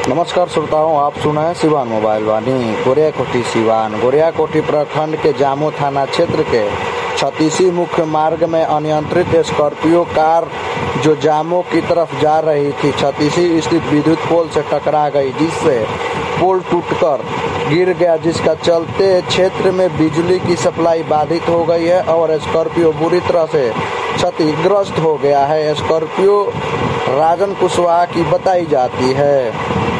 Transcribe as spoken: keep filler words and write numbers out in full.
नमस्कार श्रोताओं, आप सुन रहे हैं सिवान मोबाइल वाणी। गोरियाकोठी सिवान गोरियाकोठी प्रखंड के जामो थाना क्षेत्र के छत्तीसी मुख्य मार्ग में अनियंत्रित स्कॉर्पियो कार जो जामो की तरफ जा रही थी, छत्तीसी स्थित विद्युत पोल से टकरा गई, जिससे पोल टूटकर गिर गया, जिसका चलते क्षेत्र में बिजली की सप्लाई बाधित हो गई है और स्कॉर्पियो बुरी तरह से क्षतिग्रस्त हो गया है। स्कॉर्पियो राजन कुशवाहा की बताई जाती है।